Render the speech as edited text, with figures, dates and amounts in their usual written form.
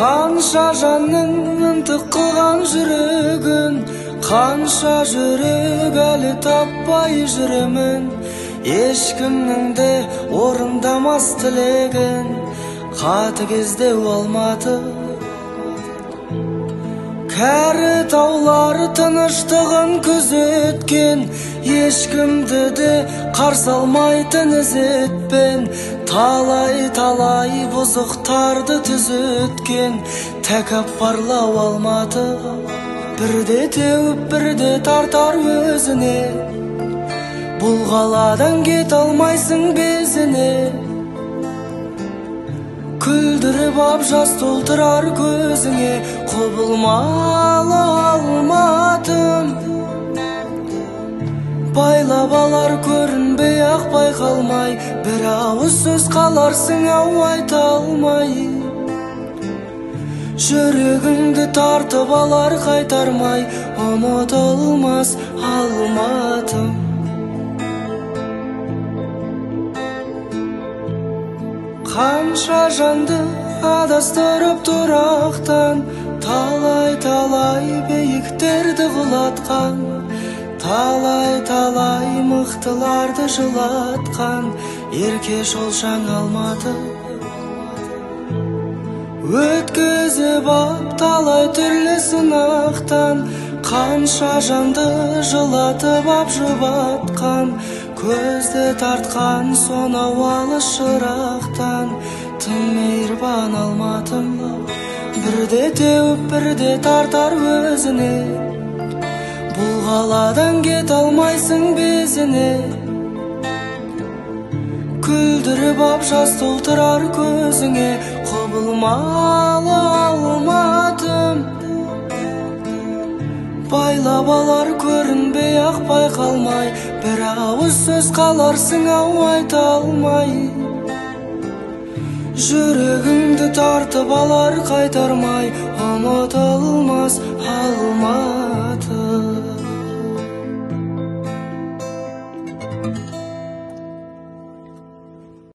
Қанша жанның ынтық қылған жүрегін, қанша жүрек әлі таппай жүремін. Ешкімнің де орындамас тілегін, қатыгездеу алматы. Кәрі таулар тыныштығын күзеткен, ешкімді де қарсы алмайтын ізетпен. Талай бұзықтарды түзеткен, тәкаппарлау алматы. Бірде теуіп бірде тартар өзіне, бұл қаладан кет алмайсың безіне. Күлдіріп ап жас толтырар көзіңе, құбылмалы алматым. Байлап алар көрінбей ақ байқалмай, бір ауыз сөз қаларсың ау айта алмай. Жүрегіңді тартып алар қайтармай, ұмытылмас алматым. Қанша жанды адастырып тұрақтан, талай биіктерді құлатқан, талай мықтыларды жылатқан, ерке шолшаң алматы. Өткізіп ап талай түрлі сынақтан, қанша жанды жылатып ап жұбатқан, көзді тартқан сонау алыс шырақтан, тым мейірбан алматым. Бірде теуіп бірде тартар өзіне, бұл қаладан кет алмайсың безіне. Күлдіріп ап жас толтырар көзіңе, құбылмалы алматым. Байлап алар көрінбей ақ байқалмай, бір ауыз сөз қаларсың ау айта алмай. Жүрегіңді тартып алар қайтармай, ұмытылмас